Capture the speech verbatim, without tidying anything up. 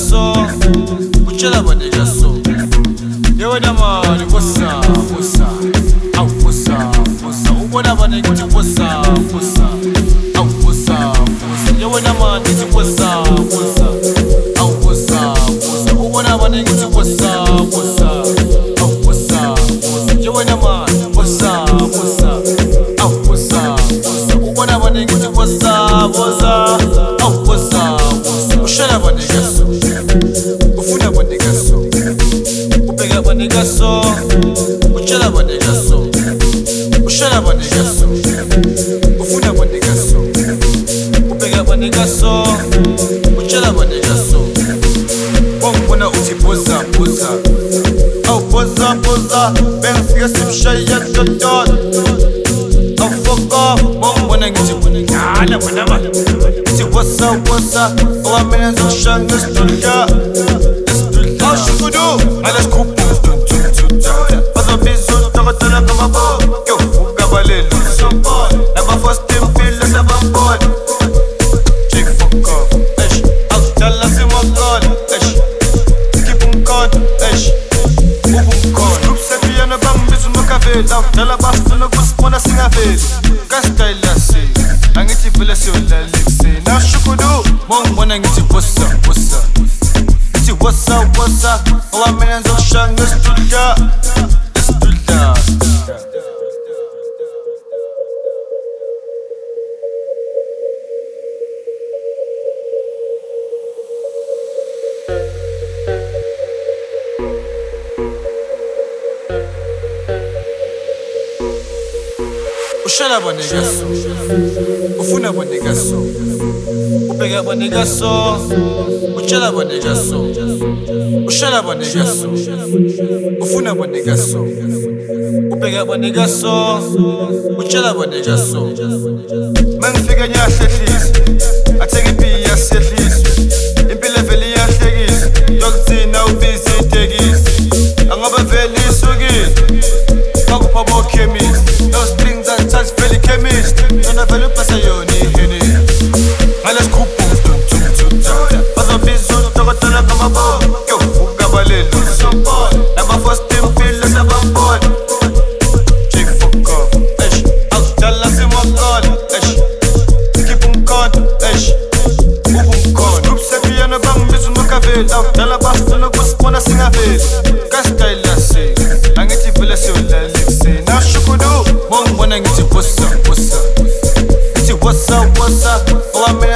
so, uchela bandega so. Yewe damani bossa, bossa, au bossa, bossa. Ubona bandega ti bossa, bossa, au bossa, bossa. Yewe damani ti bossa, bossa, au bossa, bossa. Ubona bandega ti bossa, bossa, au bossa, bossa. Yewe damani bossa, bossa, au bossa, bossa. Ubona bandega ti bossa, bossa, au bossa, bossa. Uchela bandega so, ufuna bandega so. Ubega bandega so, uchela bandega so. Uchela bandega so, ufuna bandega so. Ubega bandega so, uchela bandega so. Wambona uti boza boza, au boza boza. Benfica simshaya dodod, au fuck off. Wambona ngiti ala whatever. Uti boza boza, owa mena zoshanga stulka. How she could do? I just coop. Pas un bisou, t'as retenu comme un beau. Yo, vous gabalez le son boy. Elle m'a fait steam pile, ça va boy. J'ai fuck off. Esh, out, y'a là c'est mon god. Esh, keep on god. Esh, ou bon god. Groupe c'est qu'il y a ne bang, bisou me café. Out, y'a la basse, tu ne gousses pour la singafé. Gasta il a si. Angiti vile sur la lixé. Na choukoudo. Mon mon angiti bossa, bossa. What's up, what's up? Oh, I'm in the ocean, let's do that. Let's do that. Ushala bandega so, ufuna bandega so. Ubega bandega so, uchela bandega so. Ushala bandega so, ufuna bandega so. Ubega bandega so, uchela bandega so. Manfika nya setlist, athenga ipi ya setlist. Impilo vele ya hlekisa, yokugcina ubisi itekisi. Angabe vele isukile, akupha bo chemist. No strings attached, vele chemist. Yona vele pasa yoni hini. Alles cool. Pas un bisou, t'as retenu comme un beau. Yo, vous gabalez le son boy. Elle m'a fait steam pile, ça va boy. J'ai fuck off. Esh, out, y'a là c'est mon god. Esh, keep on god. Esh, ou bon god. Groupe c'est qu'il y a ne bang, bisou me café. Out, y'a la basse, tu ne gousses pour la singafé. Gasta il a si. Angiti vile sur la lixé. Na choukoudo. Mon mon angiti bossa, bossa. Iti what's up, what's up? Oh, I'm